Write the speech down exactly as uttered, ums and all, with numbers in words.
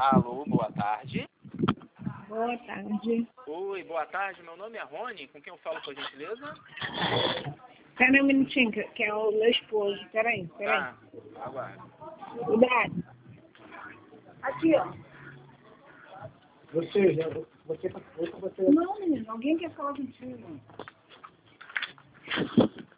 Alô, boa tarde. Boa tarde. Oi, boa tarde. Meu nome é Rony. Com quem eu falo, por gentileza? Pera aí um minutinho, que, que é o meu esposo. Pera aí, pera aí. Ah, aguardo. Cuidado. Aqui, ó. Você, já, você, você, você. Não, menino, alguém quer falar contigo.